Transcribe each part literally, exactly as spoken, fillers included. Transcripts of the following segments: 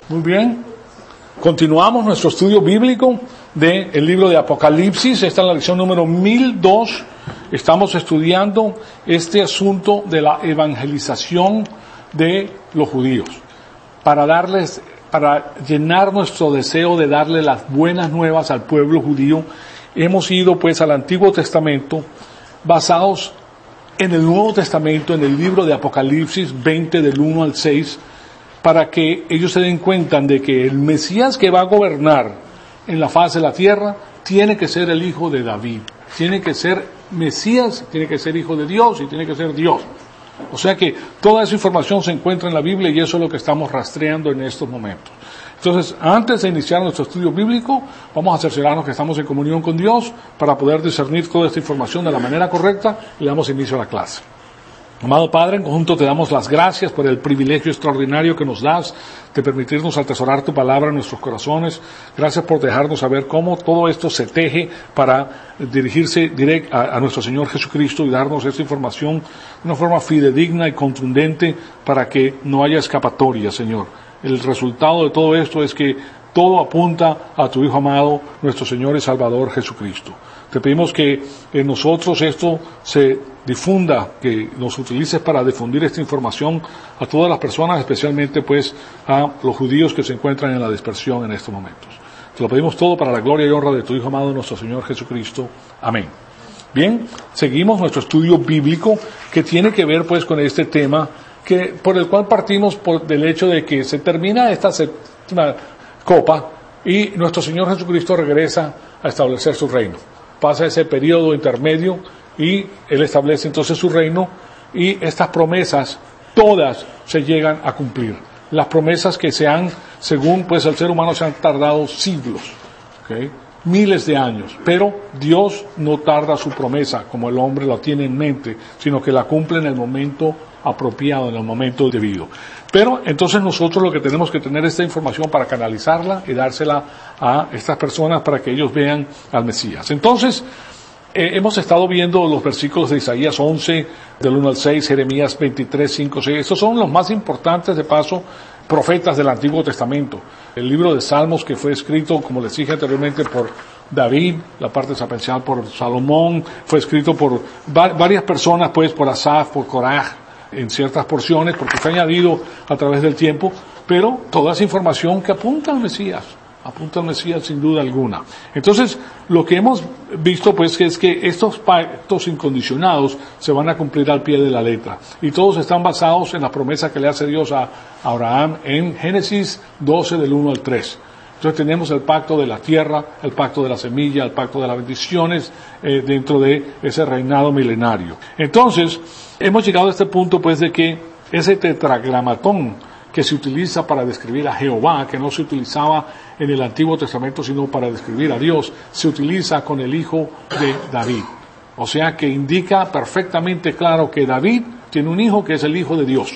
Muy bien. Continuamos nuestro estudio bíblico del libro de Apocalipsis. Esta es la lección número mil dos. Estamos estudiando este asunto de la evangelización de los judíos. Para darles, para llenar nuestro deseo de darle las buenas nuevas al pueblo judío, hemos ido pues al Antiguo Testamento, basados en el Nuevo Testamento, en el libro de Apocalipsis veinte del uno al seis, para que ellos se den cuenta de que el Mesías que va a gobernar en la faz de la tierra tiene que ser el hijo de David, tiene que ser Mesías, tiene que ser hijo de Dios y tiene que ser Dios. O sea que toda esa información se encuentra en la Biblia y eso es lo que estamos rastreando en estos momentos. Entonces, antes de iniciar nuestro estudio bíblico, vamos a cerciorarnos que estamos en comunión con Dios para poder discernir toda esta información de la manera correcta y le damos inicio a la clase. Amado Padre, en conjunto te damos las gracias por el privilegio extraordinario que nos das de permitirnos atesorar tu palabra en nuestros corazones. Gracias por dejarnos saber cómo todo esto se teje para dirigirse directo a, a nuestro Señor Jesucristo y darnos esta información de una forma fidedigna y contundente para que no haya escapatoria, Señor. El resultado de todo esto es que todo apunta a tu Hijo amado, nuestro Señor y Salvador Jesucristo. Te pedimos que en nosotros esto se difunda, que nos utilices para difundir esta información a todas las personas, especialmente pues a los judíos que se encuentran en la dispersión en estos momentos. Te lo pedimos todo para la gloria y honra de tu Hijo amado, nuestro Señor Jesucristo. Amén. Bien, seguimos nuestro estudio bíblico que tiene que ver pues con este tema que por el cual partimos por, del hecho de que se termina esta séptima copa y nuestro Señor Jesucristo regresa a establecer su reino. Pasa ese periodo intermedio y Él establece entonces su reino y estas promesas todas se llegan a cumplir. Las promesas que se han, según pues el ser humano, se han tardado siglos, ¿okay? Miles de años, pero Dios no tarda su promesa como el hombre la tiene en mente, sino que la cumple en el momento apropiado, en el momento debido. Pero entonces nosotros lo que tenemos que tener es esta información para canalizarla y dársela a estas personas para que ellos vean al Mesías. Entonces, eh, hemos estado viendo los versículos de Isaías once, del uno al seis, Jeremías veintitrés, cinco, seis. Estos son los más importantes, de paso, profetas del Antiguo Testamento. El libro de Salmos, que fue escrito, como les dije anteriormente, por David, la parte sapiencial por Salomón, fue escrito por va- varias personas, pues, por Asaf, por Coraj, en ciertas porciones, porque fue añadido a través del tiempo, pero toda esa información que apunta al Mesías, apunta al Mesías sin duda alguna. Entonces, lo que hemos visto pues es que estos pactos incondicionados se van a cumplir al pie de la letra, y todos están basados en la promesa que le hace Dios a Abraham en Génesis doce del uno al tres. Entonces tenemos el pacto de la tierra, el pacto de la semilla, el pacto de las bendiciones eh, dentro de ese reinado milenario. Entonces, hemos llegado a este punto pues de que ese tetragramatón que se utiliza para describir a Jehová, que no se utilizaba en el Antiguo Testamento sino para describir a Dios, se utiliza con el hijo de David. O sea que indica perfectamente claro que David tiene un hijo que es el hijo de Dios.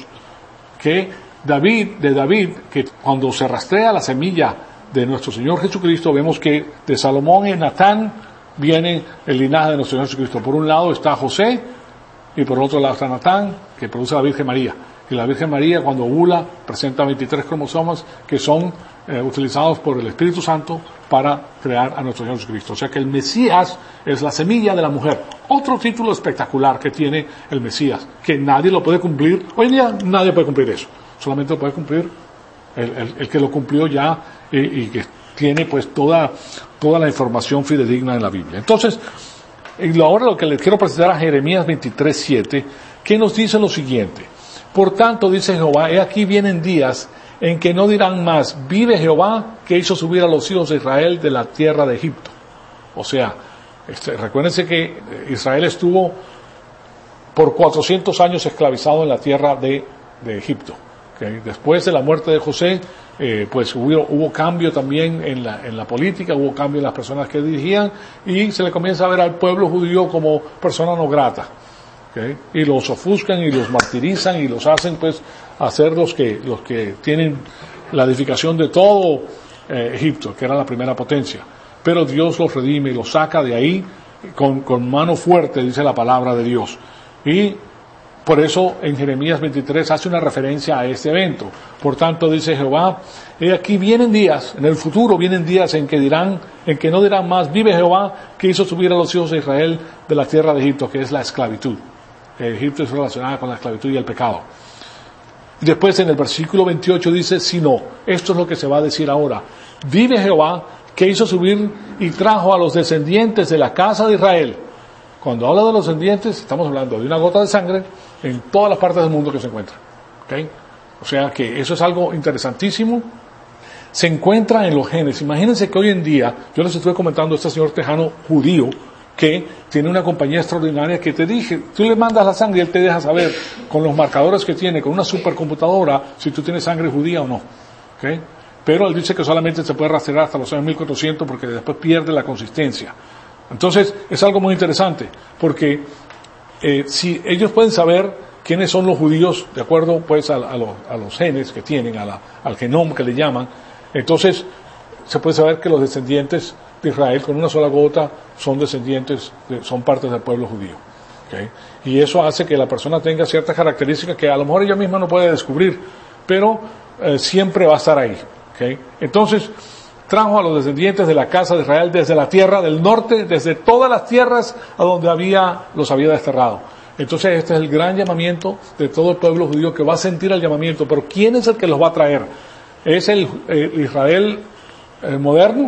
Que David, de David, que cuando se rastrea la semilla de nuestro Señor Jesucristo, vemos que de Salomón y Natán viene el linaje de nuestro Señor Jesucristo. Por un lado está José y por otro lado está Natán, que produce a la Virgen María. Y la Virgen María, cuando ovula, presenta veintitrés cromosomas que son eh, utilizados por el Espíritu Santo para crear a nuestro Señor Jesucristo. O sea que el Mesías es la semilla de la mujer. Otro título espectacular que tiene el Mesías, que nadie lo puede cumplir. Hoy en día nadie puede cumplir eso. Solamente lo puede cumplir el, el, el que lo cumplió ya y, y que tiene pues toda, toda la información fidedigna en la Biblia. Entonces, ahora lo que les quiero presentar a Jeremías veintitrés, siete, que nos dice lo siguiente. Por tanto, dice Jehová, he aquí vienen días en que no dirán más, vive Jehová que hizo subir a los hijos de Israel de la tierra de Egipto. O sea, este, recuérdense que Israel estuvo por cuatrocientos años esclavizado en la tierra de, de Egipto. ¿Okay? Después de la muerte de José, eh, pues hubo, hubo cambio también en la, en la política, hubo cambio en las personas que dirigían y se le comienza a ver al pueblo judío como persona no grata. ¿Okay? Y los ofuscan y los martirizan y los hacen pues hacer los que, los que tienen la edificación de todo eh, Egipto, que era la primera potencia. Pero Dios los redime y los saca de ahí con, con mano fuerte, dice la palabra de Dios. Y Por eso en Jeremías veintitrés hace una referencia a este evento. Por tanto dice Jehová, he aquí vienen días, en el futuro vienen días en que dirán, en que no dirán más, vive Jehová, que hizo subir a los hijos de Israel de la tierra de Egipto, que es la esclavitud. Egipto es relacionada con la esclavitud y el pecado. Después en el versículo veintiocho dice, si no, esto es lo que se va a decir ahora. Vive Jehová, que hizo subir y trajo a los descendientes de la casa de Israel. Cuando habla de los descendientes, estamos hablando de una gota de sangre en todas las partes del mundo que se encuentra. ¿Okay? O sea que eso es algo interesantísimo. Se encuentra en los genes. Imagínense que hoy en día, yo les estuve comentando a este señor tejano judío, que tiene una compañía extraordinaria que te dije, tú le mandas la sangre y él te deja saber con los marcadores que tiene, con una supercomputadora, si tú tienes sangre judía o no. ¿Okay? Pero él dice que solamente se puede rastrear hasta los años mil cuatrocientos porque después pierde la consistencia. Entonces, es algo muy interesante, porque eh, si ellos pueden saber quiénes son los judíos, de acuerdo pues a, a, los, a los genes que tienen, a la, al genoma que le llaman, entonces se puede saber que los descendientes de Israel con una sola gota son descendientes, de, son partes del pueblo judío. ¿Okay? Y eso hace que la persona tenga ciertas características que a lo mejor ella misma no puede descubrir, pero eh, siempre va a estar ahí. ¿Okay? Entonces, trajo a los descendientes de la casa de Israel desde la tierra del norte, desde todas las tierras a donde había, los había desterrado. Entonces este es el gran llamamiento de todo el pueblo judío que va a sentir el llamamiento. Pero ¿quién es el que los va a traer? ¿Es el eh, Israel eh, moderno?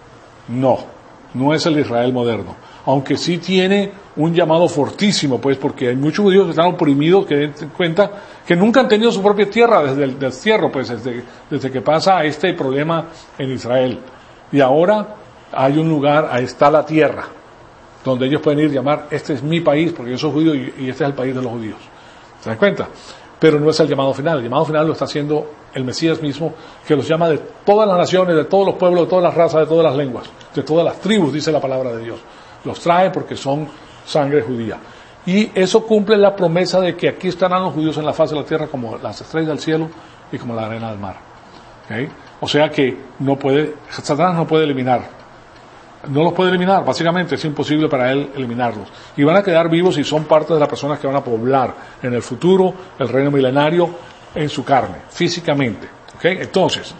No, no es el Israel moderno. Aunque sí tiene un llamado fortísimo, pues, porque hay muchos judíos que están oprimidos, que den cuenta que nunca han tenido su propia tierra desde el destierro, pues, desde, desde que pasa este problema en Israel. Y ahora hay un lugar, ahí está la tierra, donde ellos pueden ir y llamar, este es mi país, porque yo soy judío y, y este es el país de los judíos. ¿Se dan cuenta? Pero no es el llamado final. El llamado final lo está haciendo el Mesías mismo, que los llama de todas las naciones, de todos los pueblos, de todas las razas, de todas las lenguas, de todas las tribus, dice la palabra de Dios. Los trae porque son sangre judía. Y eso cumple la promesa de que aquí estarán los judíos en la faz de la tierra como las estrellas del cielo y como la arena del mar. ¿Okay? O sea que no puede, Satanás no puede eliminar. No los puede eliminar, básicamente es imposible para él eliminarlos. Y van a quedar vivos y son parte de las personas que van a poblar en el futuro el reino milenario en su carne, físicamente. ¿Okay? Entonces,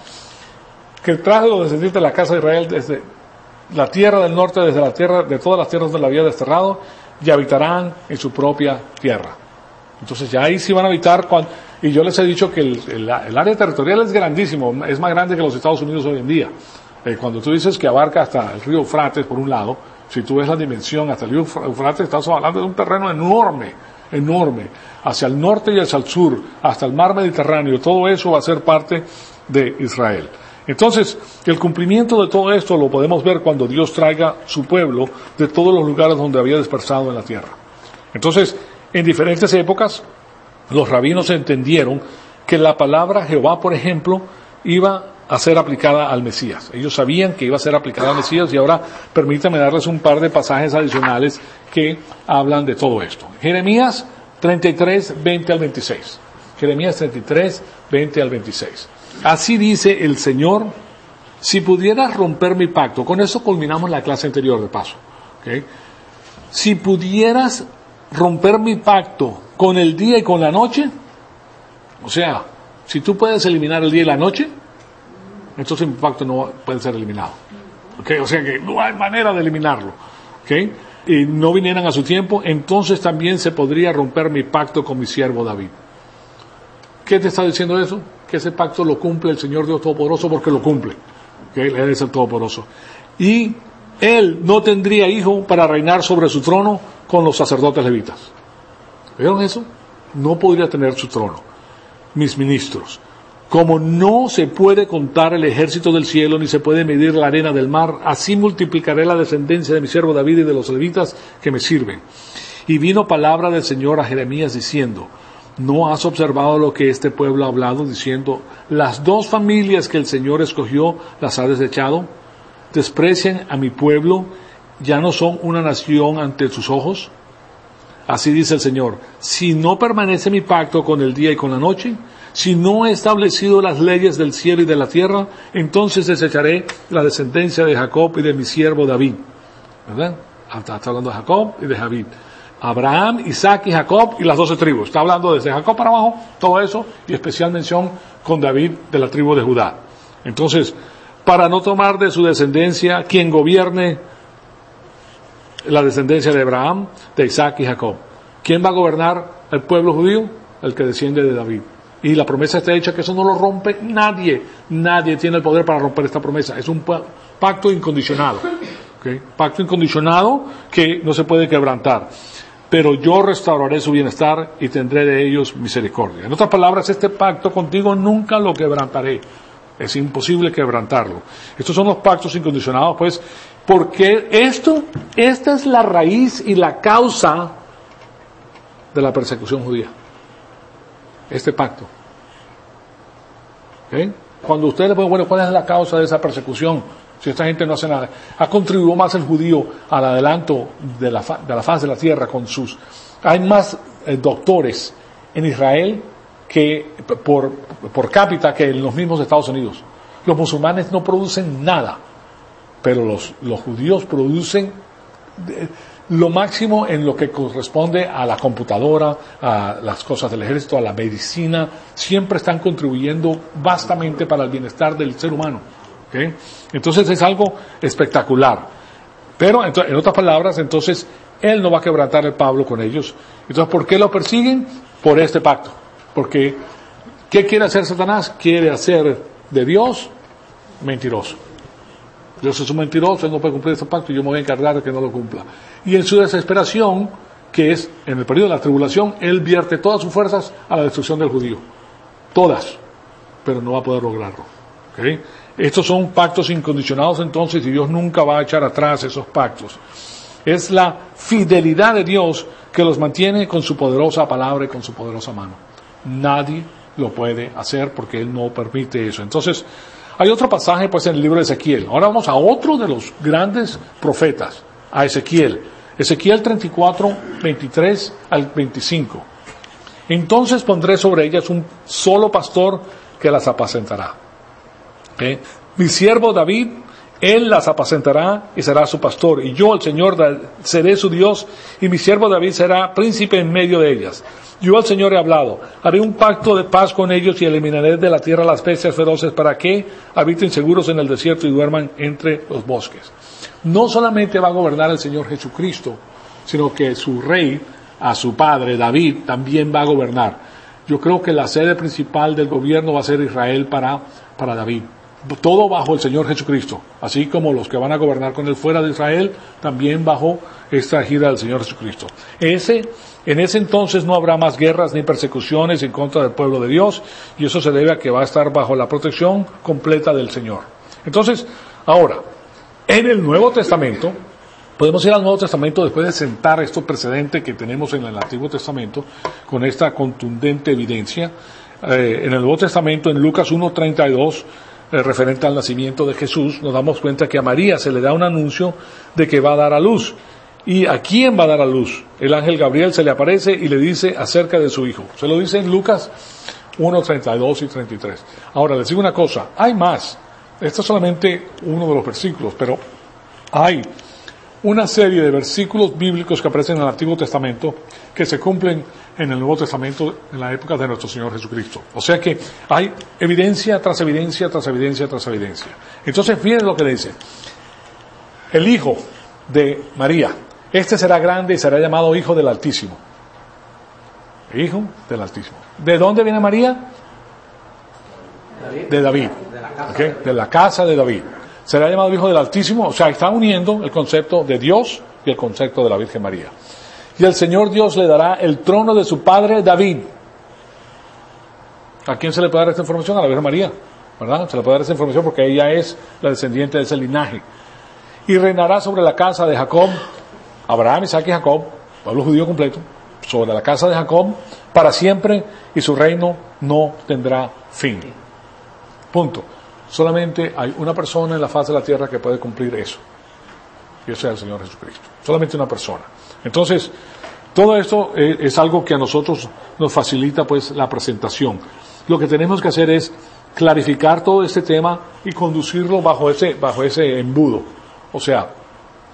que trajo los descendientes de la casa de Israel desde la tierra del norte, desde la tierra, de todas las tierras donde la había desterrado, y habitarán en su propia tierra. Entonces ya ahí sí van a habitar, cuando, y yo les he dicho que el, el, el área territorial es grandísimo, es más grande que los Estados Unidos hoy en día. Eh, cuando tú dices que abarca hasta el río Eufrates por un lado, si tú ves la dimensión hasta el río Eufrates, estás hablando de un terreno enorme, enorme, hacia el norte y hacia el sur, hasta el mar Mediterráneo, todo eso va a ser parte de Israel. Entonces, el cumplimiento de todo esto lo podemos ver cuando Dios traiga su pueblo de todos los lugares donde había dispersado en la tierra. Entonces, en diferentes épocas, los rabinos entendieron que la palabra Jehová, por ejemplo, iba a ser aplicada al Mesías. Ellos sabían que iba a ser aplicada al Mesías y ahora permítanme darles un par de pasajes adicionales que hablan de todo esto. Jeremías treinta y tres, veinte al veintiséis. Jeremías treinta y tres, veinte al veintiséis. Así dice el Señor, si pudieras romper mi pacto, con eso culminamos la clase anterior de paso, ¿okay? Si pudieras romper mi pacto con el día y con la noche, o sea, si tú puedes eliminar el día y la noche, entonces mi pacto no puede ser eliminado, ¿okay? O sea que no hay manera de eliminarlo, ¿okay? Y no vinieran a su tiempo, entonces también se podría romper mi pacto con mi siervo David. ¿Qué te está diciendo eso? Que ese pacto lo cumple el Señor Dios Todopoderoso porque lo cumple. ¿Okay? Él es el Todopoderoso. Y él no tendría hijo para reinar sobre su trono con los sacerdotes levitas. ¿Vieron eso? No podría tener su trono. Mis ministros. Como no se puede contar el ejército del cielo, ni se puede medir la arena del mar, así multiplicaré la descendencia de mi siervo David y de los levitas que me sirven. Y vino palabra del Señor a Jeremías diciendo, ¿no has observado lo que este pueblo ha hablado, diciendo, las dos familias que el Señor escogió las ha desechado? ¿Desprecian a mi pueblo? ¿Ya no son una nación ante sus ojos? Así dice el Señor, si no permanece mi pacto con el día y con la noche, si no he establecido las leyes del cielo y de la tierra, entonces desecharé la descendencia de Jacob y de mi siervo David. ¿Verdad? Está hablando de Jacob y de David. Abraham, Isaac y Jacob y las doce tribus. Está hablando desde Jacob para abajo, todo eso, y especial mención con David de la tribu de Judá. Entonces, para no tomar de su descendencia quien gobierne la descendencia de Abraham, de Isaac y Jacob. ¿Quién va a gobernar el pueblo judío? El que desciende de David. Y la promesa está hecha que eso no lo rompe nadie. Nadie tiene el poder para romper esta promesa. Es un pacto incondicionado. ¿Okay? Pacto incondicionado que no se puede quebrantar. Pero yo restauraré su bienestar y tendré de ellos misericordia. En otras palabras, este pacto contigo nunca lo quebrantaré. Es imposible quebrantarlo. Estos son los pactos incondicionados, pues, porque esto, esta es la raíz y la causa de la persecución judía. Este pacto. ¿Okay? Cuando ustedes le ponen, bueno, ¿cuál es la causa de esa persecución? Si esta gente no hace nada. Ha contribuido más el judío al adelanto de la, fa, de la faz de la tierra con sus... Hay más eh, doctores en Israel que por, por cápita que en los mismos Estados Unidos. Los musulmanes no producen nada, pero los, los judíos producen lo máximo en lo que corresponde a la computadora, a las cosas del ejército, a la medicina. Siempre están contribuyendo vastamente para el bienestar del ser humano. ¿Okay? Entonces es algo espectacular. Pero, en otras palabras, entonces, él no va a quebrantar el Pablo con ellos. Entonces, ¿por qué lo persiguen? Por este pacto. Porque, ¿qué quiere hacer Satanás? Quiere hacer de Dios mentiroso. Dios es un mentiroso, él no puede cumplir ese pacto y yo me voy a encargar de que no lo cumpla. Y en su desesperación, que es en el periodo de la tribulación, él vierte todas sus fuerzas a la destrucción del judío. Todas. Pero no va a poder lograrlo. ¿Okay? Estos son pactos incondicionados entonces y Dios nunca va a echar atrás esos pactos. Es la fidelidad de Dios que los mantiene con su poderosa palabra y con su poderosa mano. Nadie lo puede hacer porque Él no permite eso. Entonces, hay otro pasaje pues en el libro de Ezequiel. Ahora vamos a otro de los grandes profetas, a Ezequiel. Ezequiel treinta y cuatro, veintitrés al veinticinco. Entonces pondré sobre ellas un solo pastor que las apacentará. ¿Okay? Mi siervo David, él las apacentará y será su pastor, y yo, el Señor, seré su Dios, y mi siervo David será príncipe en medio de ellas. Yo, el Señor, he hablado, haré un pacto de paz con ellos y eliminaré de la tierra las bestias feroces para que habiten seguros en el desierto y duerman entre los bosques. No solamente va a gobernar el Señor Jesucristo, sino que su rey, a su padre David, también va a gobernar. Yo creo que la sede principal del gobierno va a ser Israel para, para David. Todo bajo el Señor Jesucristo, así como los que van a gobernar con él fuera de Israel, también bajo esta gira del Señor Jesucristo. Ese, en ese entonces no habrá más guerras ni persecuciones en contra del pueblo de Dios, y eso se debe a que va a estar bajo la protección completa del Señor. Entonces, ahora, en el Nuevo Testamento, podemos ir al Nuevo Testamento después de sentar estos precedentes que tenemos en el Antiguo Testamento, con esta contundente evidencia. Eh, en el Nuevo Testamento, en Lucas uno treinta y dos, referente al nacimiento de Jesús, nos damos cuenta que a María se le da un anuncio de que va a dar a luz. ¿Y a quién va a dar a luz? El ángel Gabriel se le aparece y le dice acerca de su hijo. Se lo dice en Lucas uno treinta y dos y treinta y tres. Ahora, les digo una cosa, hay más. Esto es solamente uno de los versículos, pero hay una serie de versículos bíblicos que aparecen en el Antiguo Testamento que se cumplen en el Nuevo Testamento en la época de nuestro Señor Jesucristo. O sea que hay evidencia tras evidencia, tras evidencia, tras evidencia. Entonces, fíjense lo que dice. El hijo de María, este será grande y será llamado Hijo del Altísimo. Hijo del Altísimo. ¿De dónde viene María? De David. ¿Okay? De la casa de David. Será llamado Hijo del Altísimo, o sea, está uniendo el concepto de Dios y el concepto de la Virgen María. Y el Señor Dios le dará el trono de su padre David. ¿A quién se le puede dar esta información? A la Virgen María, ¿verdad? Se le puede dar esta información porque ella es la descendiente de ese linaje. Y reinará sobre la casa de Jacob, Abraham, Isaac y Jacob, pueblo judío completo, sobre la casa de Jacob, para siempre, y su reino no tendrá fin. Punto. Solamente hay una persona en la faz de la tierra que puede cumplir eso. Y ese es el Señor Jesucristo. Solamente una persona. Entonces, todo esto es algo que a nosotros nos facilita pues la presentación. Lo que tenemos que hacer es clarificar todo este tema y conducirlo bajo ese, bajo ese embudo. O sea,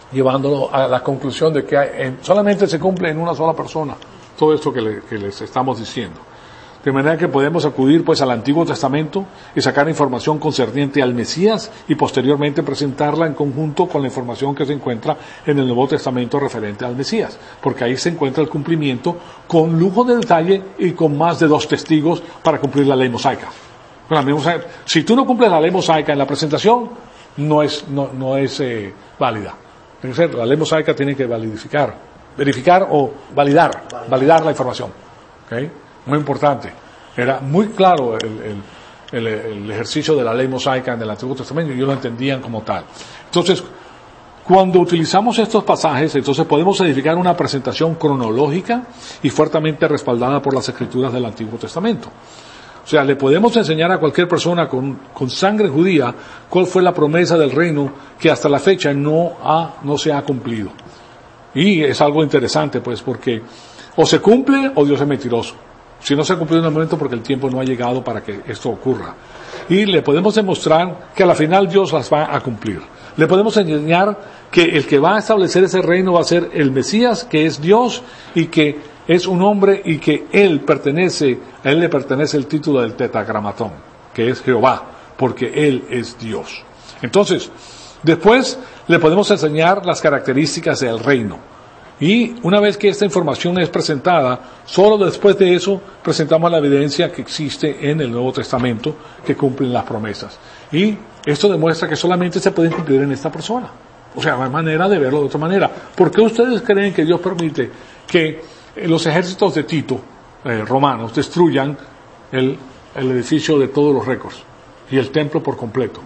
llevándolo a la conclusión de que hay, en, solamente se cumple en una sola persona todo esto que, le, que les estamos diciendo. De manera que podemos acudir pues al Antiguo Testamento y sacar información concerniente al Mesías y posteriormente presentarla en conjunto con la información que se encuentra en el Nuevo Testamento referente al Mesías, porque ahí se encuentra el cumplimiento con lujo de detalle y con más de dos testigos para cumplir la ley mosaica. La ley mosaica, si tú no cumples la ley mosaica en la presentación, no es, no, no es eh, válida. La ley mosaica tiene que validificar, verificar o validar, validar la información. ¿Okay? Muy importante. Era muy claro el, el, el, el ejercicio de la ley mosaica en el Antiguo Testamento y ellos lo entendían como tal. Entonces, cuando utilizamos estos pasajes, entonces podemos edificar una presentación cronológica y fuertemente respaldada por las Escrituras del Antiguo Testamento. O sea, le podemos enseñar a cualquier persona con, con sangre judía cuál fue la promesa del reino que hasta la fecha no, ha, no se ha cumplido. Y es algo interesante, pues, porque o se cumple o Dios es mentiroso. Si no se ha cumplido en el momento porque el tiempo no ha llegado para que esto ocurra. Y le podemos demostrar que a la final Dios las va a cumplir. Le podemos enseñar que el que va a establecer ese reino va a ser el Mesías, que es Dios y que es un hombre y que él pertenece, a él le pertenece el título del tetragramatón, que es Jehová, porque él es Dios. Entonces, después le podemos enseñar las características del reino. Y una vez que esta información es presentada, solo después de eso presentamos la evidencia que existe en el Nuevo Testamento que cumplen las promesas. Y esto demuestra que solamente se pueden cumplir en esta persona. O sea, no hay manera de verlo de otra manera. ¿Por qué ustedes creen que Dios permite que los ejércitos de Tito, eh, romanos, destruyan el, el edificio de todos los récords y el templo por completo?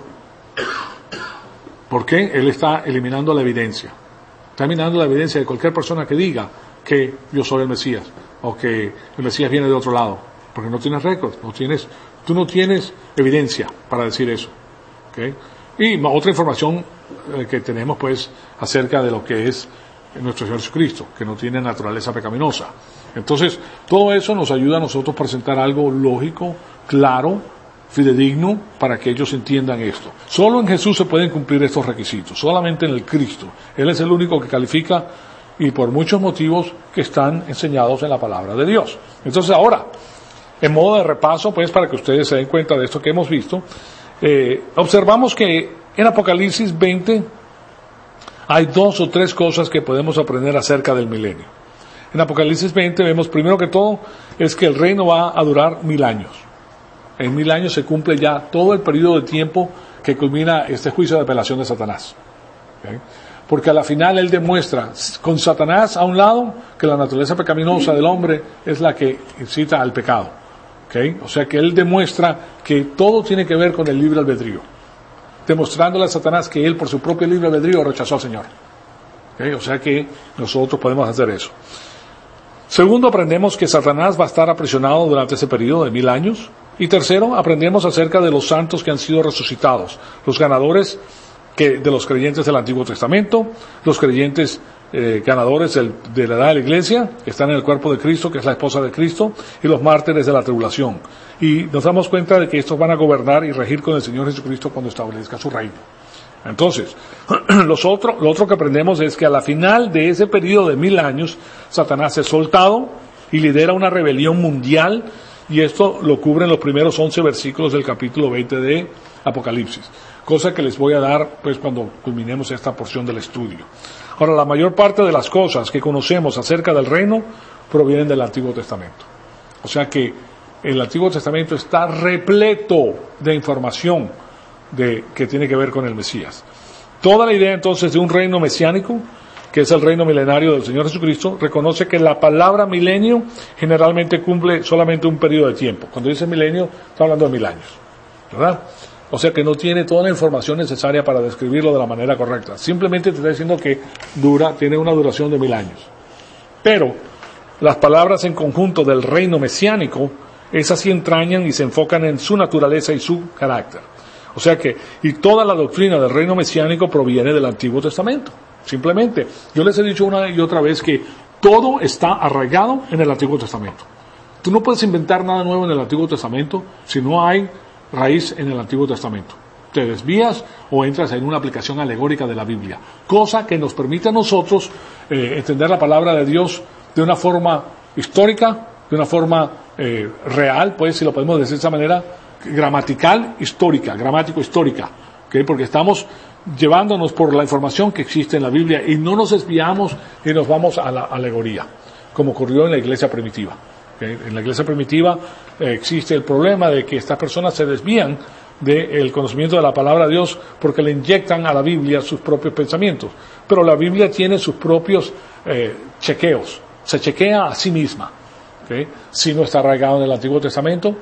¿Por qué? Él está eliminando la evidencia. Está eliminando la evidencia de cualquier persona que diga que yo soy el Mesías o que el Mesías viene de otro lado, porque no tienes récord, no tienes, tú no tienes evidencia para decir eso. ¿Okay? Y otra información eh, que tenemos pues acerca de lo que es nuestro Señor Jesucristo, que no tiene naturaleza pecaminosa. Entonces, todo eso nos ayuda a nosotros a presentar algo lógico, claro, fidedigno, para que ellos entiendan esto. Solo en Jesús se pueden cumplir estos requisitos, solamente en el Cristo. Él es el único que califica y por muchos motivos que están enseñados en la palabra de Dios. Entonces ahora, en modo de repaso, pues para que ustedes se den cuenta de esto que hemos visto, eh, observamos que en Apocalipsis veinte hay dos o tres cosas que podemos aprender acerca del milenio. En Apocalipsis veinte vemos primero que todo es que el reino va a durar mil años. En mil años se cumple ya todo el periodo de tiempo que culmina este juicio de apelación de Satanás. ¿Okay? Porque a la final él demuestra, con Satanás a un lado, que la naturaleza pecaminosa del hombre es la que incita al pecado. ¿Okay? O sea que él demuestra que todo tiene que ver con el libre albedrío, demostrándole a Satanás que él por su propio libre albedrío rechazó al Señor. ¿Okay? O sea que nosotros podemos hacer eso. Segundo, aprendemos que Satanás va a estar aprisionado durante ese periodo de mil años. Y tercero, aprendemos acerca de los santos que han sido resucitados, los ganadores que, de los creyentes del Antiguo Testamento, los creyentes eh, ganadores del, de la edad de la iglesia, que están en el cuerpo de Cristo, que es la esposa de Cristo, y los mártires de la tribulación. Y nos damos cuenta de que estos van a gobernar y regir con el Señor Jesucristo cuando establezca su reino. Entonces, los otro, lo otro que aprendemos es que a la final de ese periodo de mil años, Satanás es soltado y lidera una rebelión mundial. Y esto lo cubren los primeros once versículos del capítulo veinte de Apocalipsis, cosa que les voy a dar pues cuando culminemos esta porción del estudio. Ahora, la mayor parte de las cosas que conocemos acerca del reino provienen del Antiguo Testamento. O sea que el Antiguo Testamento está repleto de información de, que tiene que ver con el Mesías. Toda la idea entonces de un reino mesiánico, que es el reino milenario del Señor Jesucristo, reconoce que la palabra milenio generalmente cumple solamente un periodo de tiempo. Cuando dice milenio, está hablando de mil años, ¿verdad? O sea que no tiene toda la información necesaria para describirlo de la manera correcta. Simplemente te está diciendo que dura, tiene una duración de mil años. Pero las palabras en conjunto del reino mesiánico, esas sí entrañan y se enfocan en su naturaleza y su carácter. O sea que, y toda la doctrina del reino mesiánico proviene del Antiguo Testamento. Simplemente, yo les he dicho una y otra vez que todo está arraigado en el Antiguo Testamento. Tú no puedes inventar nada nuevo en el Antiguo Testamento si no hay raíz en el Antiguo Testamento. te desvías o entras en una aplicación alegórica de la Biblia, cosa que nos permite a nosotros eh, entender la palabra de Dios de una forma histórica, de una forma eh, real, pues si lo podemos decir de esa manera, gramatical, histórica, gramático-histórica, ¿okay? Porque estamos llevándonos por la información que existe en la Biblia y no nos desviamos y nos vamos a la alegoría, como ocurrió en la iglesia primitiva. ¿Okay? En la iglesia primitiva eh, existe el problema de que estas personas se desvían del conocimiento de la palabra de Dios porque le inyectan a la Biblia sus propios pensamientos. Pero la Biblia tiene sus propios eh, chequeos, se chequea a sí misma. ¿Okay? Si no está arraigado en el Antiguo Testamento,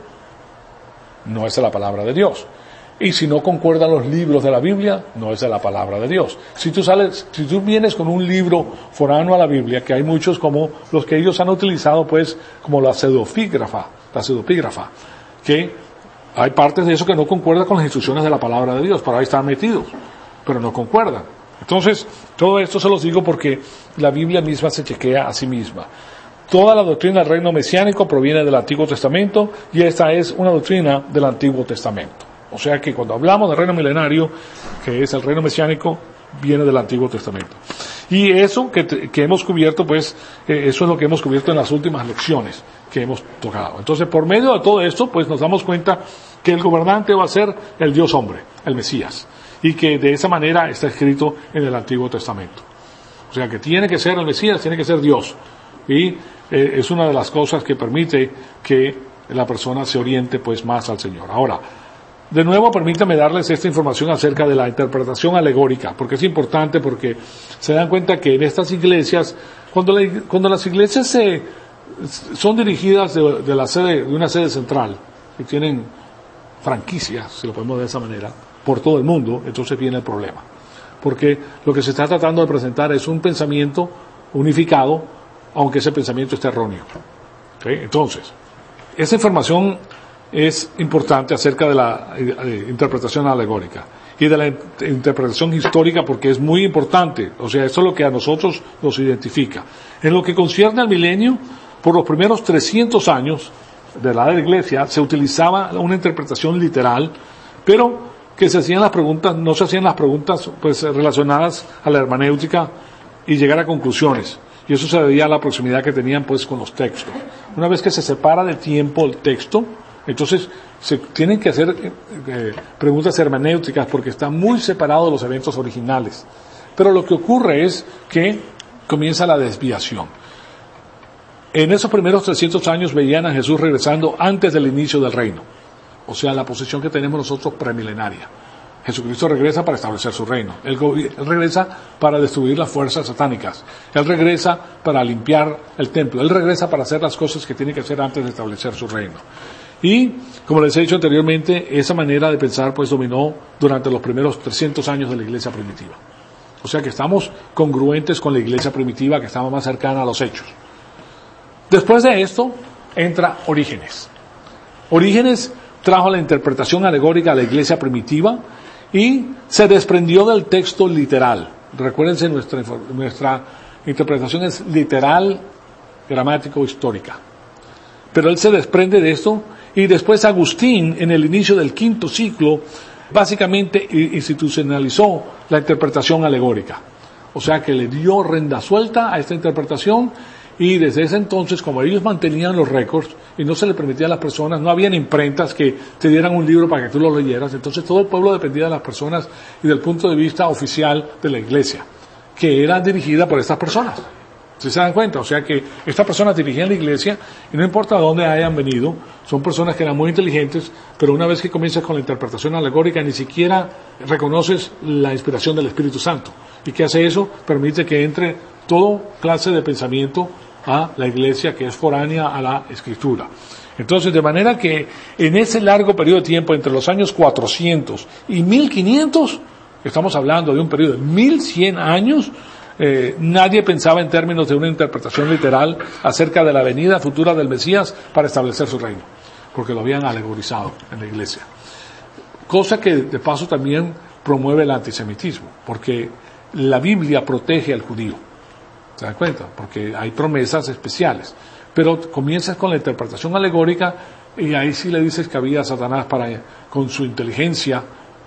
no es de la palabra de Dios. Y si no concuerdan los libros de la Biblia, no es de la palabra de Dios. Si tú sales, si tú vienes con un libro foráneo a la Biblia, que hay muchos como los que ellos han utilizado, pues, como la pseudopígrafa, la pseudopígrafa, que hay partes de eso que no concuerdan con las instrucciones de la palabra de Dios, para ahí están metidos, pero no concuerdan. Entonces, todo esto se los digo porque la Biblia misma se chequea a sí misma. Toda la doctrina del reino mesiánico proviene del Antiguo Testamento y esta es una doctrina del Antiguo Testamento. O sea que cuando hablamos del reino milenario, que es el reino mesiánico, viene del Antiguo Testamento. Y eso que, que hemos cubierto, pues, eh, eso es lo que hemos cubierto en las últimas lecciones que hemos tocado. Entonces, por medio de todo esto, pues nos damos cuenta que el gobernante va a ser el Dios hombre, el Mesías. Y que de esa manera está escrito en el Antiguo Testamento. O sea que tiene que ser el Mesías, tiene que ser Dios. Y eh, es una de las cosas que permite que la persona se oriente, pues, más al Señor. Ahora, de nuevo, permítame darles esta información acerca de la interpretación alegórica, porque es importante, porque se dan cuenta que en estas iglesias, cuando, la, cuando las iglesias se, son dirigidas de, de, la sede, de una sede central, que tienen franquicias, si lo podemos de esa manera, por todo el mundo, entonces viene el problema. Porque lo que se está tratando de presentar es un pensamiento unificado, aunque ese pensamiento esté erróneo. ¿Okay? Entonces, esa información es importante acerca de la eh, interpretación alegórica y de la in- interpretación histórica porque es muy importante. O sea, esto es lo que a nosotros nos identifica. En lo que concierne al milenio, por los primeros trescientos años de la iglesia se utilizaba una interpretación literal, pero que se hacían las preguntas, no se hacían las preguntas pues relacionadas a la hermenéutica y llegar a conclusiones. Y eso se debía a la proximidad que tenían pues con los textos. Una vez que se separa de tiempo el texto, entonces se tienen que hacer eh, preguntas hermenéuticas porque están muy separados de los eventos originales. Pero lo que ocurre es que comienza la desviación. En esos primeros trescientos años veían a Jesús regresando antes del inicio del reino. O sea, la posición que tenemos nosotros premilenaria. Jesucristo regresa para establecer su reino. Él, él regresa para destruir las fuerzas satánicas. Él regresa para limpiar el templo. Él regresa para hacer las cosas que tiene que hacer antes de establecer su reino. Y, como les he dicho anteriormente, esa manera de pensar pues dominó durante los primeros trescientos años de la iglesia primitiva. O sea que estamos congruentes con la iglesia primitiva que estaba más cercana a los hechos. Después de esto, entra Orígenes. Orígenes trajo la interpretación alegórica a la iglesia primitiva y se desprendió del texto literal. Recuérdense, nuestra, nuestra interpretación es literal, gramático, histórica. Pero él se desprende de esto y después Agustín, en el inicio del quinto siglo, básicamente institucionalizó la interpretación alegórica. O sea que le dio rienda suelta a esta interpretación y desde ese entonces, como ellos mantenían los récords y no se le permitía a las personas, no habían imprentas que te dieran un libro para que tú lo leyeras, entonces todo el pueblo dependía de las personas y del punto de vista oficial de la iglesia, que era dirigida por estas personas. ¿Sí se dan cuenta? O sea que estas personas dirigían la iglesia y no importa de dónde hayan venido, son personas que eran muy inteligentes, pero una vez que comienzas con la interpretación alegórica ni siquiera reconoces la inspiración del Espíritu Santo. ¿Y qué hace eso? Permite que entre toda clase de pensamiento a la iglesia que es foránea a la Escritura. Entonces, de manera que en ese largo periodo de tiempo, entre los años cuatrocientos y mil quinientos, estamos hablando de un periodo de mil cien años, Eh, nadie pensaba en términos de una interpretación literal acerca de la venida futura del Mesías para establecer su reino, porque lo habían alegorizado en la iglesia. Cosa que de paso también promueve el antisemitismo, porque la Biblia protege al judío. ¿Se dan cuenta? Porque hay promesas especiales. Pero comienzas con la interpretación alegórica y ahí sí le dices que había Satanás para, con su inteligencia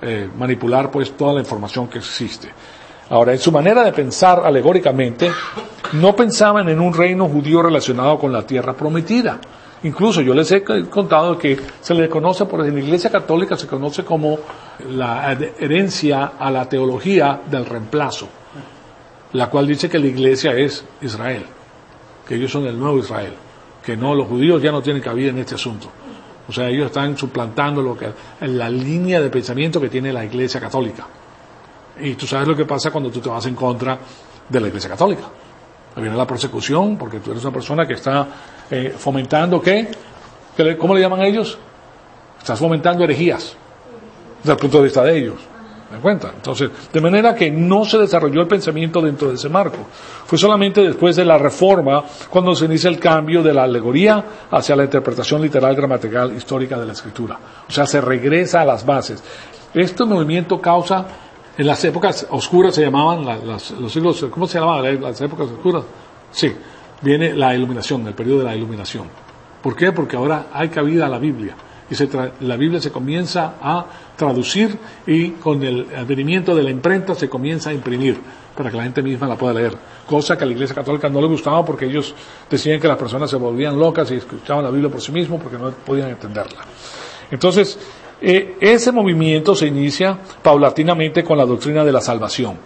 eh, manipular pues toda la información que existe. Ahora, en su manera de pensar alegóricamente, no pensaban en un reino judío relacionado con la tierra prometida. Incluso yo les he contado que se le conoce, por en la Iglesia Católica se conoce como la herencia a la teología del reemplazo, la cual dice que la Iglesia es Israel, que ellos son el nuevo Israel, que no, los judíos ya no tienen cabida en este asunto. O sea, ellos están suplantando lo que, la línea de pensamiento que tiene la Iglesia Católica. Y tú sabes lo que pasa cuando tú te vas en contra de la Iglesia Católica. Viene la persecución porque tú eres una persona que está eh, fomentando, ¿qué? ¿Qué le, ¿Cómo le llaman a ellos? Estás fomentando herejías, desde el punto de vista de ellos. ¿Me das cuenta? Entonces, de manera que no se desarrolló el pensamiento dentro de ese marco. Fue solamente después de la Reforma cuando se inicia el cambio de la alegoría hacia la interpretación literal, gramatical, histórica de la Escritura. O sea, se regresa a las bases. Este movimiento causa, en las épocas oscuras se llamaban, las, los siglos, ¿cómo se llamaban las épocas oscuras? Sí, viene la iluminación, el periodo de la iluminación. ¿Por qué? Porque ahora hay cabida a la Biblia. Y se tra- la Biblia se comienza a traducir y con el advenimiento de la imprenta se comienza a imprimir para que la gente misma la pueda leer. Cosa que a la Iglesia Católica no le gustaba porque ellos decían que las personas se volvían locas y escuchaban la Biblia por sí mismos porque no podían entenderla. Entonces, eh, ese movimiento se inicia paulatinamente con la doctrina de la salvación.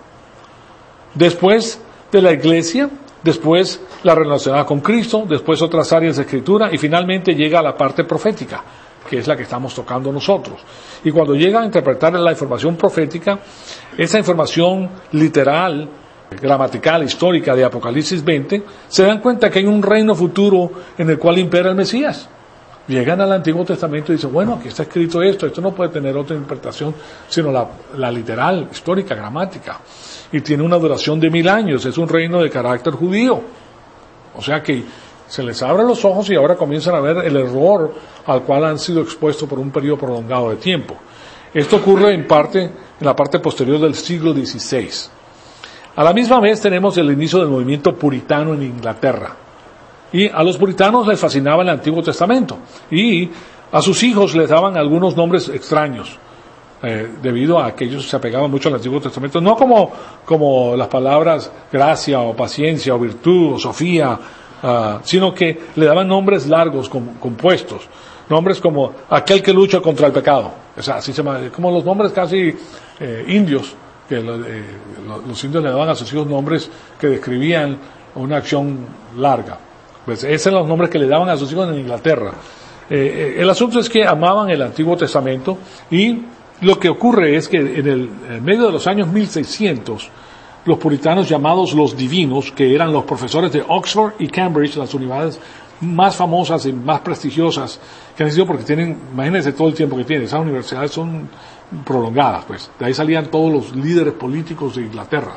Después de la Iglesia, después la relacionada con Cristo, después otras áreas de Escritura y finalmente llega a la parte profética, que es la que estamos tocando nosotros. Y cuando llega a interpretar la información profética, esa información literal, gramatical, histórica de Apocalipsis veinte, se dan cuenta que hay un reino futuro en el cual impera el Mesías. Llegan al Antiguo Testamento y dicen, bueno, aquí está escrito esto, esto no puede tener otra interpretación sino la, la literal, histórica, gramática. Y tiene una duración de mil años, es un reino de carácter judío. O sea que se les abren los ojos y ahora comienzan a ver el error al cual han sido expuestos por un periodo prolongado de tiempo. Esto ocurre en parte, en la parte posterior del siglo dieciséis. A la misma vez tenemos el inicio del movimiento puritano en Inglaterra. Y a los puritanos les fascinaba el Antiguo Testamento. Y a sus hijos les daban algunos nombres extraños, eh, debido a que ellos se apegaban mucho al Antiguo Testamento. No como, como las palabras gracia o paciencia o virtud o sofía, Uh, sino que le daban nombres largos, com, compuestos, nombres como aquel que lucha contra el pecado, o sea, así se llama, como los nombres casi eh, indios, que lo, eh, lo, los indios le daban a sus hijos nombres que describían una acción larga. Pues esos eran los nombres que le daban a sus hijos en Inglaterra. Eh, eh, el asunto es que amaban el Antiguo Testamento y lo que ocurre es que en el en medio de los años mil seiscientos los puritanos llamados los divinos, que eran los profesores de Oxford y Cambridge, las universidades más famosas y más prestigiosas que han sido, porque tienen, imagínense todo el tiempo que tienen, esas universidades son prolongadas, pues, de ahí salían todos los líderes políticos de Inglaterra.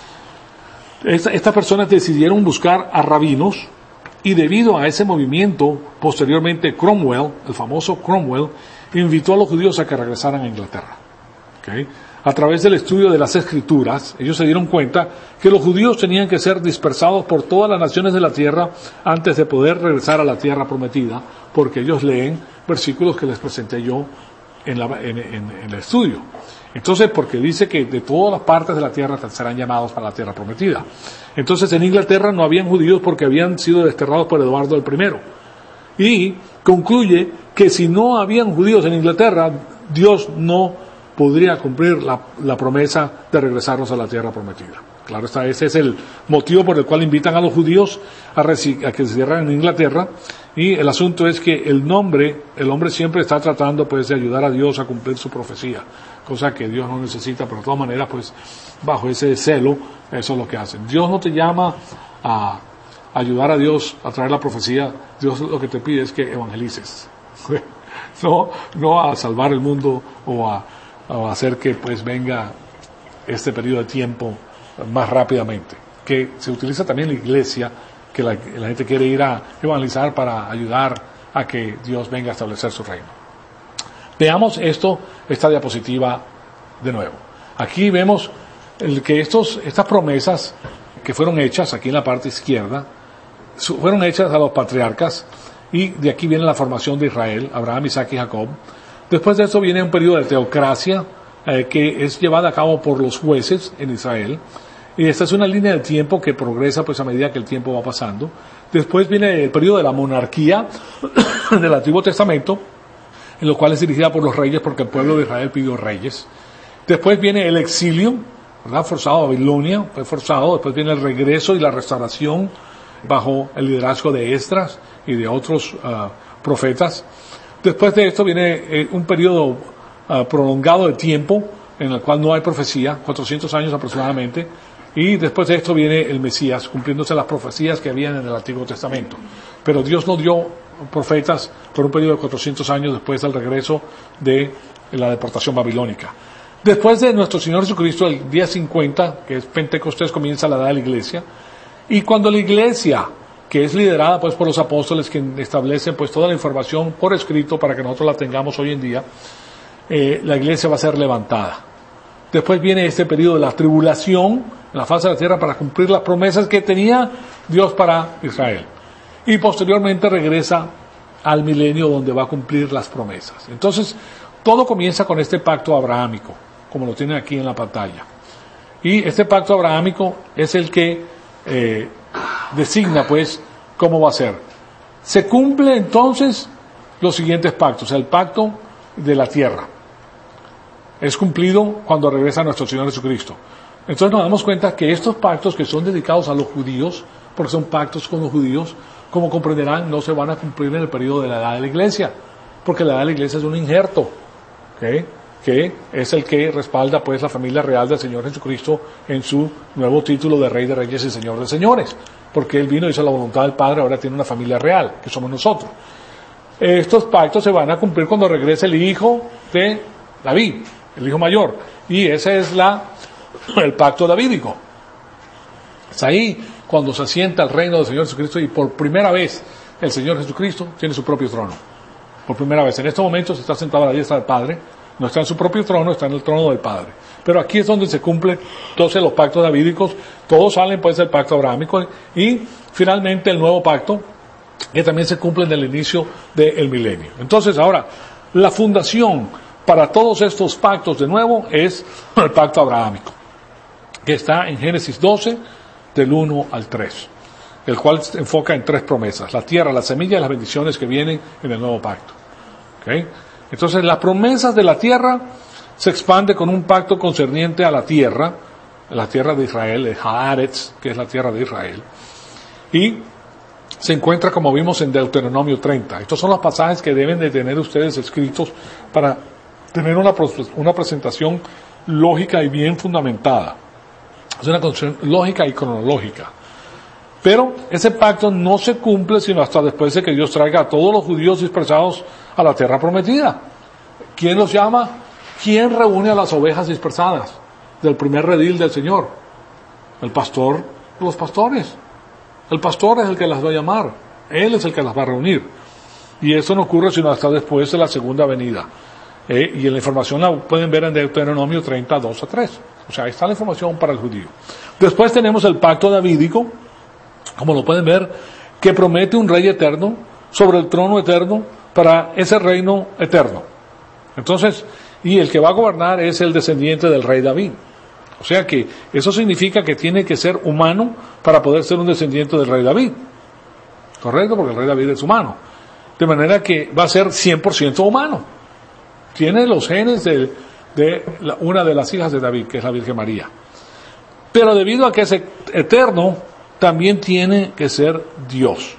Esta, estas personas decidieron buscar a rabinos, y debido a ese movimiento, posteriormente Cromwell, el famoso Cromwell, invitó a los judíos a que regresaran a Inglaterra. ¿Okay? A través del estudio de las Escrituras, ellos se dieron cuenta que los judíos tenían que ser dispersados por todas las naciones de la tierra antes de poder regresar a la tierra prometida, porque ellos leen versículos que les presenté yo en, la, en, en, en el estudio. Entonces, porque dice que de todas las partes de la tierra serán llamados para la tierra prometida. Entonces, en Inglaterra no habían judíos porque habían sido desterrados por Eduardo el primero. Y concluye que si no habían judíos en Inglaterra, Dios no podría cumplir la, la promesa de regresarnos a la tierra prometida. Claro está, ese es el motivo por el cual invitan a los judíos a, reci- a que se cierren en Inglaterra, y el asunto es que el nombre, el hombre siempre está tratando pues de ayudar a Dios a cumplir su profecía, cosa que Dios no necesita, pero de todas maneras pues bajo ese celo, eso es lo que hacen. Dios no te llama a ayudar a Dios a traer la profecía, Dios lo que te pide es que evangelices, no, no a salvar el mundo o a o hacer que pues venga este periodo de tiempo más rápidamente, que se utiliza también en la iglesia, que la, la gente quiere ir a evangelizar para ayudar a que Dios venga a establecer su reino. Veamos esto, esta diapositiva de nuevo. Aquí vemos el que estos, estas promesas que fueron hechas aquí en la parte izquierda, fueron hechas a los patriarcas, y de aquí viene la formación de Israel, Abraham, Isaac y Jacob. Después de eso viene un periodo de teocracia, eh, que es llevada a cabo por los jueces en Israel. Y esta es una línea de tiempo que progresa pues a medida que el tiempo va pasando. Después viene el periodo de la monarquía del Antiguo Testamento, en lo cual es dirigida por los reyes, porque el pueblo de Israel pidió reyes. Después viene el exilio, ¿verdad? Forzado a Babilonia, fue forzado. Después viene el regreso y la restauración bajo el liderazgo de Esdras y de otros uh, profetas. Después de esto viene eh, un periodo uh, prolongado de tiempo en el cual no hay profecía, cuatrocientos años aproximadamente. Y después de esto viene el Mesías, cumpliéndose las profecías que habían en el Antiguo Testamento. Pero Dios no dio profetas por un periodo de cuatrocientos años después del regreso de la deportación babilónica. Después de nuestro Señor Jesucristo, el día cincuenta, que es Pentecostés, comienza la edad de la iglesia. Y cuando la iglesia, que es liderada pues por los apóstoles que establecen pues toda la información por escrito para que nosotros la tengamos hoy en día, eh, la iglesia va a ser levantada. Después viene este periodo de la tribulación en la faz de la tierra para cumplir las promesas que tenía Dios para Israel. Y posteriormente regresa al milenio donde va a cumplir las promesas. Entonces, todo comienza con este pacto abrahámico, como lo tienen aquí en la pantalla. Y este pacto abrahámico es el que eh, designa, pues, cómo va a ser. Se cumple entonces los siguientes pactos. El pacto de la tierra es cumplido cuando regresa nuestro Señor Jesucristo. Entonces nos damos cuenta que estos pactos que son dedicados a los judíos, porque son pactos con los judíos, como comprenderán, no se van a cumplir en el periodo de la edad de la iglesia, porque la edad de la iglesia es un injerto, ¿okay? Que es el que respalda pues la familia real del Señor Jesucristo en su nuevo título de Rey de Reyes y Señor de Señores, porque Él vino y hizo la voluntad del Padre, ahora tiene una familia real, que somos nosotros. Estos pactos se van a cumplir cuando regrese el hijo de David, el hijo mayor, y ese es la el pacto davídico. Es ahí cuando se asienta el reino del Señor Jesucristo y por primera vez el Señor Jesucristo tiene su propio trono. Por primera vez. En estos momentos está sentado a la diestra del Padre, no está en su propio trono, está en el trono del Padre. Pero aquí es donde se cumplen entonces los pactos davídicos, todos salen pues del pacto abrahámico y finalmente el nuevo pacto, que también se cumple en el inicio del milenio. Entonces ahora, la fundación para todos estos pactos de nuevo es el pacto abrahámico, que está en Génesis doce, del uno al tres, el cual se enfoca en tres promesas: la tierra, la semilla y las bendiciones que vienen en el nuevo pacto. ¿Okay? Entonces, las promesas de la tierra se expande con un pacto concerniente a la tierra, la tierra de Israel, el Haaretz, que es la tierra de Israel, y se encuentra, como vimos, en Deuteronomio treinta. Estos son los pasajes que deben de tener ustedes escritos para tener una, una presentación lógica y bien fundamentada. Es una concepción lógica y cronológica. Pero ese pacto no se cumple sino hasta después de que Dios traiga a todos los judíos dispersados a la tierra prometida. ¿Quién los llama? ¿Quién reúne a las ovejas dispersadas del primer redil del Señor? El pastor, los pastores. El pastor es el que las va a llamar. Él es el que las va a reunir. Y eso no ocurre sino hasta después de la segunda venida. Eh, y la información la pueden ver en Deuteronomio treinta, dos a tres. O sea, ahí está la información para el judío. Después tenemos el pacto davídico, como lo pueden ver, que promete un rey eterno sobre el trono eterno para ese reino eterno. Entonces, y el que va a gobernar es el descendiente del rey David. O sea que eso significa que tiene que ser humano para poder ser un descendiente del rey David. ¿Correcto? Porque el rey David es humano. De manera que va a ser cien por ciento humano. Tiene los genes de, de la, una de las hijas de David, que es la Virgen María. Pero debido a que es eterno, también tiene que ser Dios.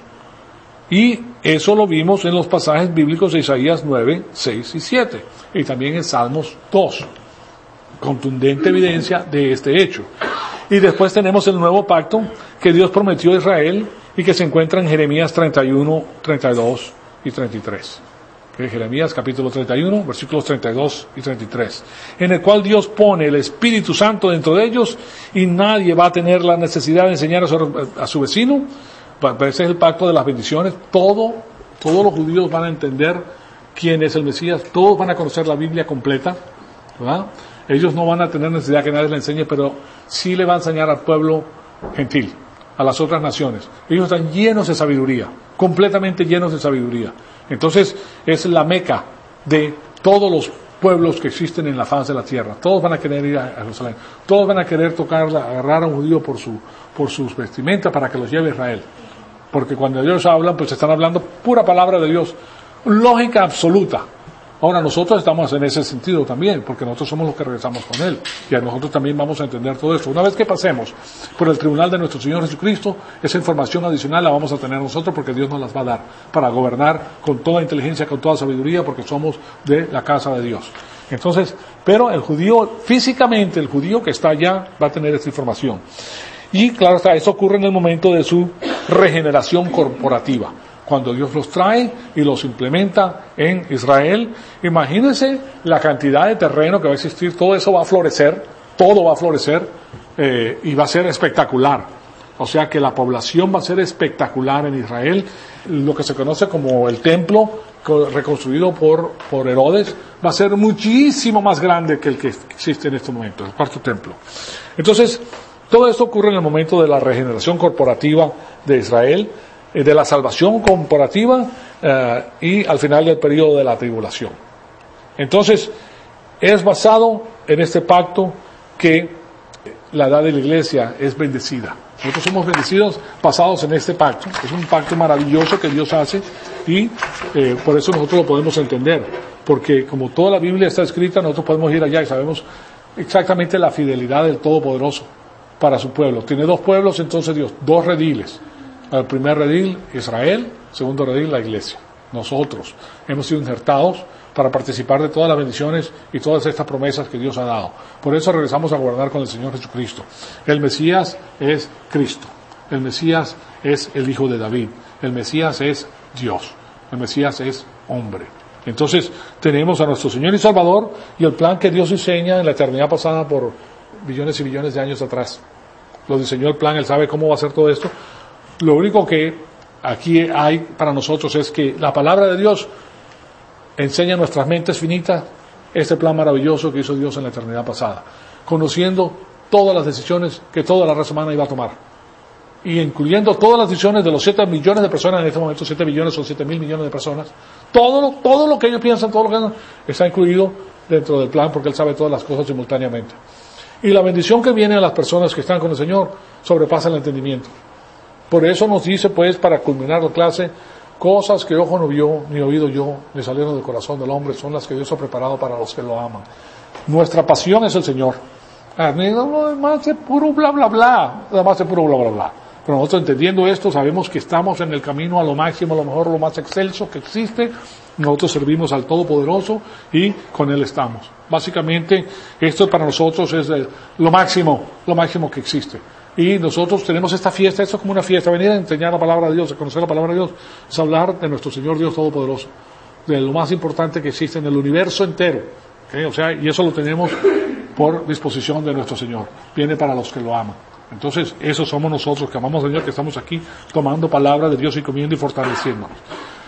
Y eso lo vimos en los pasajes bíblicos de Isaías nueve, seis y siete. Y también en Salmos dos. Contundente evidencia de este hecho. Y después tenemos el nuevo pacto que Dios prometió a Israel y que se encuentra en Jeremías treinta y uno, treinta y dos y treinta y tres. Que Jeremías capítulo treinta y uno, versículos treinta y dos y treinta y tres, en el cual Dios pone el Espíritu Santo dentro de ellos y nadie va a tener la necesidad de enseñar a su, a su vecino. Ese es el pacto de las bendiciones. Todo, todos los judíos van a entender quién es el Mesías, todos van a conocer la Biblia completa, ¿verdad? Ellos no van a tener necesidad que nadie le enseñe, pero sí le va a enseñar al pueblo gentil, a las otras naciones. Ellos están llenos de sabiduría, completamente llenos de sabiduría. Entonces, es la meca de todos los pueblos que existen en la faz de la tierra. Todos van a querer ir a Jerusalén. Todos van a querer tocar, agarrar a un judío por su, por sus vestimentas para que los lleve a Israel. Porque cuando ellos hablan, pues están hablando pura palabra de Dios. Lógica absoluta. Ahora nosotros estamos en ese sentido también, porque nosotros somos los que regresamos con Él. Y a nosotros también vamos a entender todo esto. Una vez que pasemos por el tribunal de nuestro Señor Jesucristo, esa información adicional la vamos a tener nosotros porque Dios nos las va a dar para gobernar con toda inteligencia, con toda sabiduría, porque somos de la casa de Dios. Entonces, pero el judío, físicamente el judío que está allá va a tener esta información. Y claro está, eso ocurre en el momento de su regeneración corporativa. Cuando Dios los trae y los implementa en Israel, imagínense la cantidad de terreno que va a existir, todo eso va a florecer, todo va a florecer eh, y va a ser espectacular. O sea que la población va a ser espectacular en Israel, lo que se conoce como el templo reconstruido por, por Herodes, va a ser muchísimo más grande que el que existe en este momento, el cuarto templo. Entonces, todo esto ocurre en el momento de la regeneración corporativa de Israel, de la salvación corporativa eh, y al final del periodo de la tribulación. Entonces, es basado en este pacto que la edad de la iglesia es bendecida. Nosotros somos bendecidos basados en este pacto. Es un pacto maravilloso que Dios hace y eh, por eso nosotros lo podemos entender. Porque como toda la Biblia está escrita, nosotros podemos ir allá y sabemos exactamente la fidelidad del Todopoderoso para su pueblo. Tiene dos pueblos, entonces Dios, dos rediles. El primer redil, Israel, segundo redil, la iglesia. Nosotros hemos sido injertados para participar de todas las bendiciones y todas estas promesas que Dios ha dado. Por eso regresamos a gobernar con el Señor Jesucristo. El Mesías es Cristo. El Mesías es el Hijo de David. El Mesías es Dios. El Mesías es hombre. Entonces tenemos a nuestro Señor y Salvador y el plan que Dios diseña en la eternidad pasada por billones y billones de años atrás. Lo diseñó el plan, Él sabe cómo va a ser todo esto. Lo único que aquí hay para nosotros es que la palabra de Dios enseña a nuestras mentes finitas este plan maravilloso que hizo Dios en la eternidad pasada, conociendo todas las decisiones que toda la raza humana iba a tomar, y incluyendo todas las decisiones de los siete millones de personas, en este momento siete millones o siete mil millones de personas, todo lo, todo lo que ellos piensan, todo lo que hacen, está incluido dentro del plan, porque Él sabe todas las cosas simultáneamente. Y la bendición que viene a las personas que están con el Señor sobrepasa el entendimiento. Por eso nos dice, pues, para culminar la clase, cosas que ojo no vio, ni oído yo, ni salieron del corazón del hombre, son las que Dios ha preparado para los que lo aman. Nuestra pasión es el Señor. Lo demás es puro bla, bla, bla. Lo demás es puro bla, bla, bla. Pero nosotros entendiendo esto, sabemos que estamos en el camino a lo máximo, a lo mejor lo más excelso que existe. Nosotros servimos al Todopoderoso y con Él estamos. Básicamente, esto para nosotros es lo máximo, lo máximo que existe. Y nosotros tenemos esta fiesta, esto es como una fiesta, venir a enseñar la palabra de Dios, a conocer la palabra de Dios, es hablar de nuestro Señor Dios Todopoderoso, de lo más importante que existe en el universo entero, ¿okay? O sea, y eso lo tenemos por disposición de nuestro Señor, viene para los que lo aman. Entonces, esos somos nosotros que amamos al Señor, que estamos aquí tomando palabra de Dios y comiendo y fortaleciéndonos.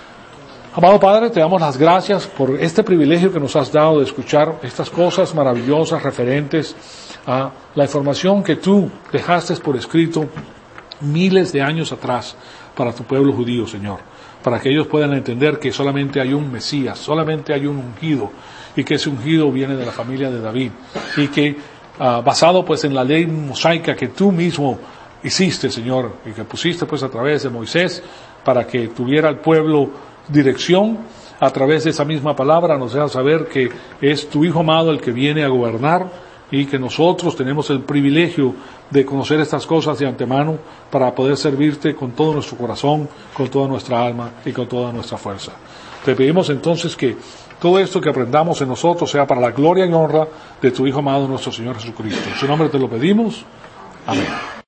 Amado Padre, te damos las gracias por este privilegio que nos has dado de escuchar estas cosas maravillosas referentes a la información que tú dejaste por escrito miles de años atrás para tu pueblo judío, Señor, para que ellos puedan entender que solamente hay un Mesías, solamente hay un ungido, y que ese ungido viene de la familia de David, y que uh, basado pues en la ley mosaica que tú mismo hiciste, Señor, y que pusiste pues a través de Moisés, para que tuviera el pueblo dirección, a través de esa misma palabra nos deja saber que es tu Hijo amado el que viene a gobernar, y que nosotros tenemos el privilegio de conocer estas cosas de antemano para poder servirte con todo nuestro corazón, con toda nuestra alma y con toda nuestra fuerza. Te pedimos entonces que todo esto que aprendamos en nosotros sea para la gloria y honra de tu Hijo amado, nuestro Señor Jesucristo. En su nombre te lo pedimos. Amén.